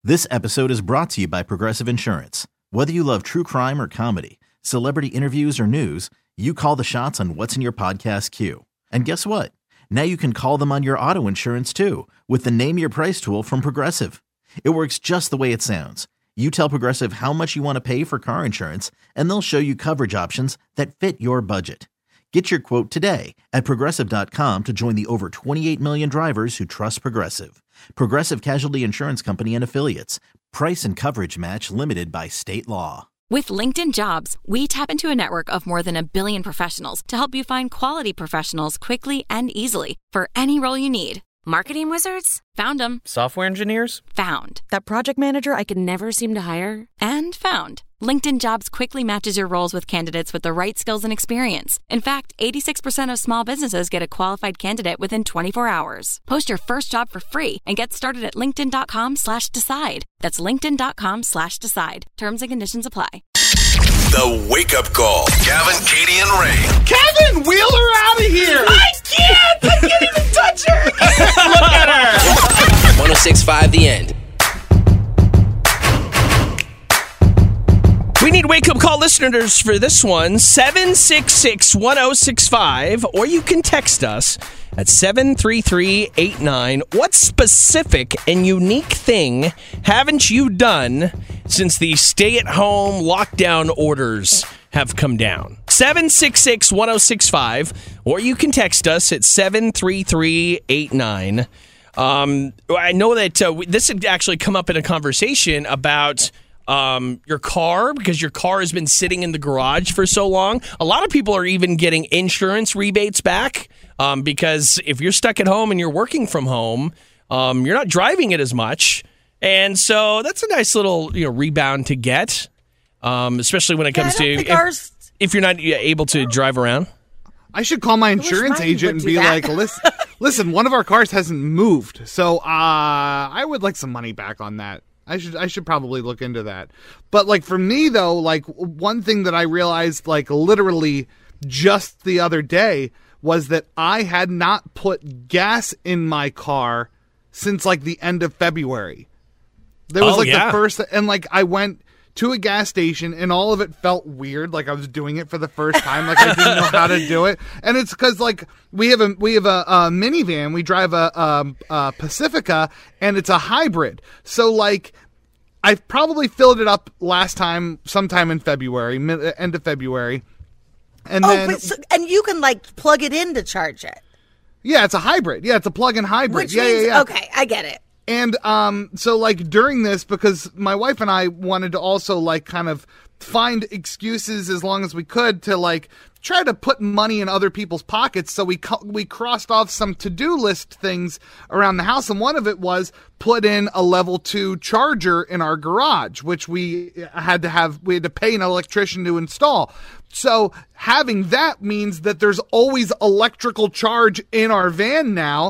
This episode is brought to you by Progressive Insurance. Whether you love true crime or comedy, celebrity interviews or news, you call the shots on what's in your podcast queue. And guess what? Now you can call them on your auto insurance too with the Name Your Price tool from Progressive. It works just the way it sounds. You tell Progressive how much you want to pay for car insurance, and they'll show you coverage options that fit your budget. Get your quote today at Progressive.com to join the over 28 million drivers who trust Progressive. Progressive Casualty Insurance Company and Affiliates. Price and coverage match limited by state law. With LinkedIn Jobs, we tap into a network of more than 1 billion professionals to help you find quality professionals quickly and easily for any role you need. Marketing wizards? Found them. Software engineers? Found. That project manager I could never seem to hire? And found. LinkedIn Jobs quickly matches your roles with candidates with the right skills and experience. In fact, 86% of small businesses get a qualified candidate within 24 hours. Post your first job for free and get started at linkedin.com/decide. That's linkedin.com/decide. Terms and conditions apply. The Wake Up Call. Gavin, Katie, and Ray. Kevin, wheel her out of here. I can't even touch her. Look at her. 106.5 The End. We need wake-up call listeners for this one, 766-1065, or you can text us at 73389. What specific and unique thing haven't you done since the stay-at-home lockdown orders have come down? 766-1065, or you can text us at 73389. I know that this had actually come up in a conversation about your car, because your car has been sitting in the garage for so long. A lot of people are even getting insurance rebates back because if you're stuck at home and you're working from home, you're not driving it as much. And so that's a nice little rebound to get, especially when it comes to if you're not able to drive around. I should call my insurance agent and be like, listen, one of our cars hasn't moved, so I would like some money back on that. I should probably look into that. But like for me though, like one thing that I realized like literally just the other day was that I had not put gas in my car since like the end of February. There was the first, and like I went to a gas station and all of it felt weird. Like I was doing it for the first time. Like I didn't know how to do it. And it's because like we have a minivan. We drive a Pacifica, and it's a hybrid. So like I probably filled it up last time, sometime in February, end of February. And and you can like plug it in to charge it. Yeah, it's a hybrid. Yeah, it's a plug-in hybrid. Which means, okay, I get it. And so like during this, because my wife and I wanted to also like kind of find excuses as long as we could to like try to put money in other people's pockets. So we crossed off some to-do list things around the house. And one of it was put in a level 2 charger in our garage, which we had to pay an electrician to install. So having that means that there's always electrical charge in our van now.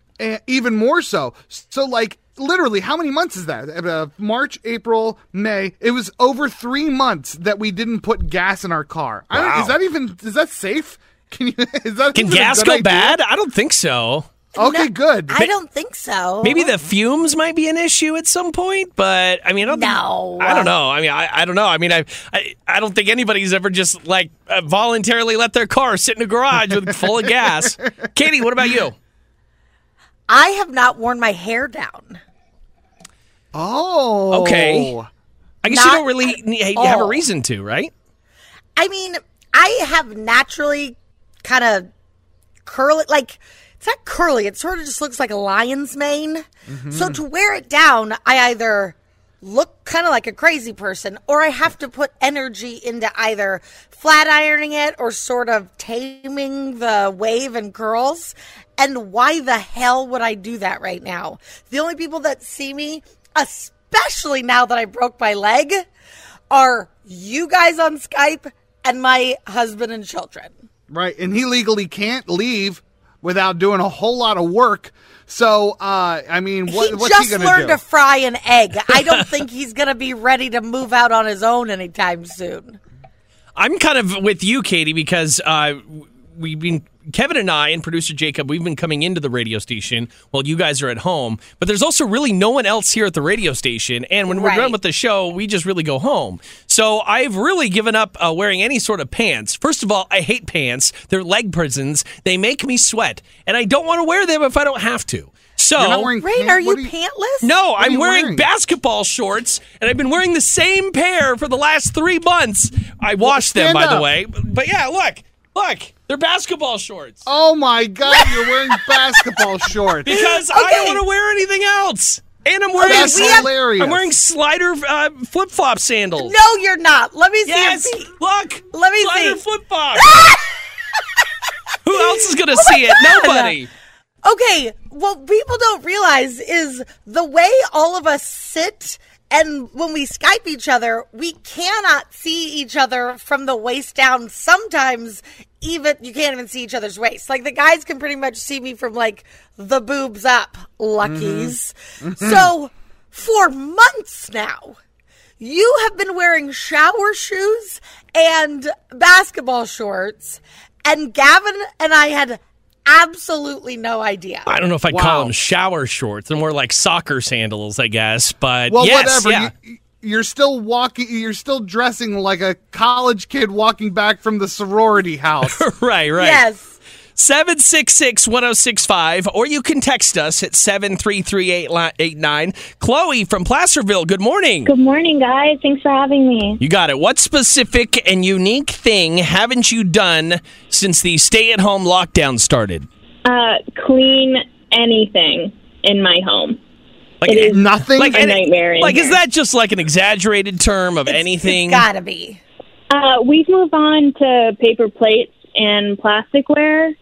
Even more so. So, like, literally, how many months is that? March, April, May. It was over 3 months that we didn't put gas in our car. Wow. Is that safe? Can gas go bad? I don't think so. Okay, good. I don't think so. Maybe the fumes might be an issue at some point, but I mean, I don't know. I don't know. I mean, I don't think anybody's ever just like voluntarily let their car sit in a garage full of gas. Katie, what about you? I have not worn my hair down. Oh. Okay. I guess you don't really have a reason to, right? I mean, I have naturally kind of curly, like, it's not curly. It sort of just looks like a lion's mane. Mm-hmm. So to wear it down, I either look kind of like a crazy person, or I have to put energy into either flat ironing it or sort of taming the wave and curls. And why the hell would I do that right now? The only people that see me, especially now that I broke my leg, are you guys on Skype and my husband and children. Right, and he legally can't leave without doing a whole lot of work. So, I mean, what's he going to do? He just learned to fry an egg. I don't think he's going to be ready to move out on his own anytime soon. I'm kind of with you, Katie, because Kevin and I and producer Jacob, we've been coming into the radio station while you guys are at home, but there's also really no one else here at the radio station. And when we're done with the show, we just really go home. So I've really given up wearing any sort of pants. First of all, I hate pants. They're leg prisons. They make me sweat. And I don't want to wear them if I don't have to. So, Rain, are you pantless? No, I'm wearing basketball shorts, and I've been wearing the same pair for the last 3 months. I washed them, by the way. But yeah, look, they're basketball shorts. Oh my God, you're wearing basketball shorts. Because I don't want to wear anything else. And I'm wearing hilarious. I'm wearing slider flip-flop sandals. No, you're not. Let me see your feet. Look. Let me slider see. flip-flops. Who else is going to see it? Nobody. Okay, what people don't realize is the way all of us sit, and when we Skype each other, we cannot see each other from the waist down. Sometimes even you can't even see each other's waist. Like the guys can pretty much see me from like the boobs up, luckies. So for months now, you have been wearing shower shoes and basketball shorts, and Gavin and I had absolutely no idea. I don't know if I'd call them shower shorts. They're more like soccer sandals, I guess. But whatever. Yeah. You're still walking. You're still dressing like a college kid walking back from the sorority house. Right. Yes. 766-1065, or you can text us at 733-889. Chloe from Placerville, good morning. Good morning, guys. Thanks for having me. You got it. What specific and unique thing haven't you done since the stay-at-home lockdown started? Clean anything in my home. Like it is nothing? like a nightmare. Is that just like an exaggerated term of anything? It's gotta be. We've moved on to paper plates and plasticware.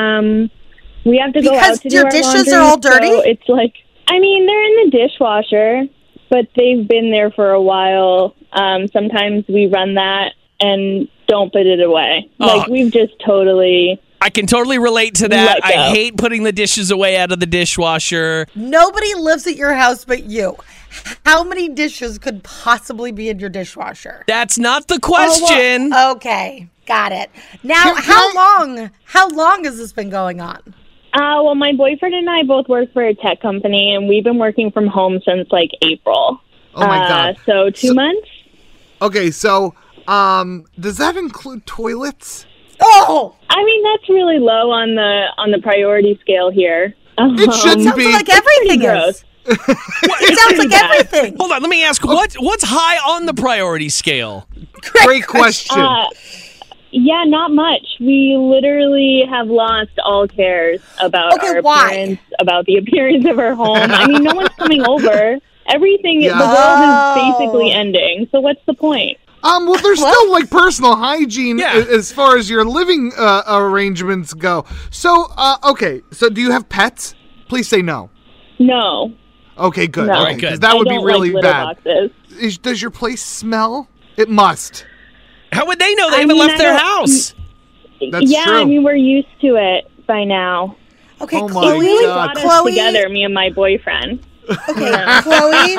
We have to go out to do our dishes laundry, are all dirty? So it's like, I mean, they're in the dishwasher, but they've been there for a while. Sometimes we run that and don't put it away. Like, we've just totally... I can totally relate to that. Let go. I hate putting the dishes away out of the dishwasher. Nobody lives at your house but you. How many dishes could possibly be in your dishwasher? That's not the question. Okay, got it. Now, how long has this been going on? Well, my boyfriend and I both work for a tech company, and we've been working from home since, like, April. Oh, my God. So 2 months? Okay, so does that include toilets? Oh! I mean, that's really low on the priority scale here. It shouldn't be. Sounds like everything is. It sounds like everything. Hold on, let me ask, what's high on the priority scale? Great question. Yeah, not much. We literally have lost all cares about our appearance, about the appearance of our home. I mean, no one's coming over. Everything, the world is basically ending. So what's the point? Well, there's still like personal hygiene as far as your living arrangements go. So, okay. So, do you have pets? Please say no. No. Okay, good. No. All right, because that would be really bad. Boxes. Does your place smell? It must. How would they know they haven't left their house? That's true. I mean, we're used to it by now. Okay, oh Chloe. My really God. brought us together, me and my boyfriend. Okay, Chloe.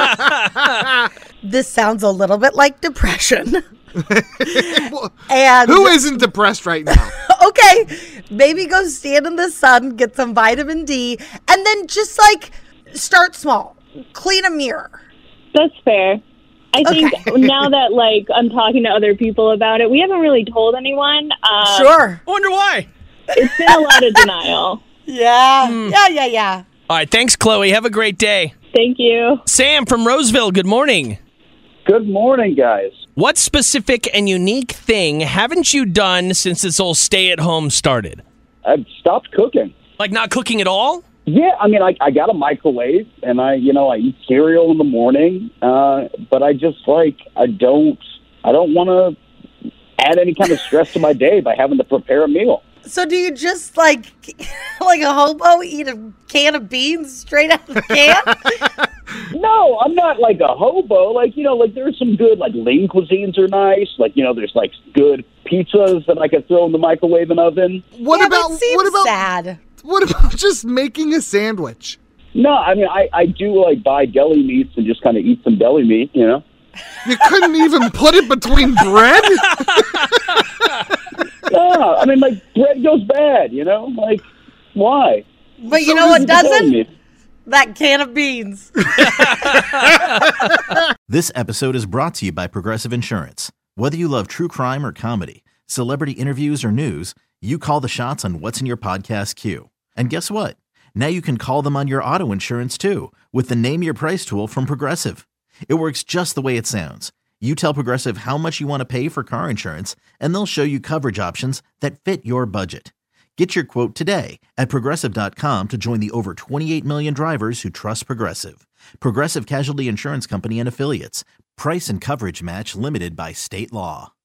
This sounds a little bit like depression. And who isn't depressed right now? Okay, maybe go stand in the sun, get some vitamin D, and then just like start small. Clean a mirror. That's fair. I think now that like I'm talking to other people about it, we haven't really told anyone. Sure. I wonder why. It's been a lot of denial. Yeah. All right, thanks, Chloe. Have a great day. Thank you. Sam from Roseville, good morning. Good morning, guys. What specific and unique thing haven't you done since this whole stay-at-home started? I've stopped cooking. Like not cooking at all? Yeah, I mean, I got a microwave, and I eat cereal in the morning, but I just I don't want to add any kind of stress to my day by having to prepare a meal. So do you just like a hobo eat a can of beans straight out of the can? No, I'm not like a hobo. There's some good lean cuisines are nice. There's good pizzas that I could throw in the microwave and oven. What about sad? What about just making a sandwich? No, I mean I do buy deli meats and just kind of eat some deli meat. You couldn't even put it between bread? No, Yeah, I mean, like, bread goes bad, you know? Like, why? But you know what doesn't? That can of beans. This episode is brought to you by Progressive Insurance. Whether you love true crime or comedy, celebrity interviews or news, you call the shots on what's in your podcast queue. And guess what? Now you can call them on your auto insurance too with the Name Your Price tool from Progressive. It works just the way it sounds. You tell Progressive how much you want to pay for car insurance, and they'll show you coverage options that fit your budget. Get your quote today at Progressive.com to join the over 28 million drivers who trust Progressive. Progressive Casualty Insurance Company and Affiliates. Price and coverage match limited by state law.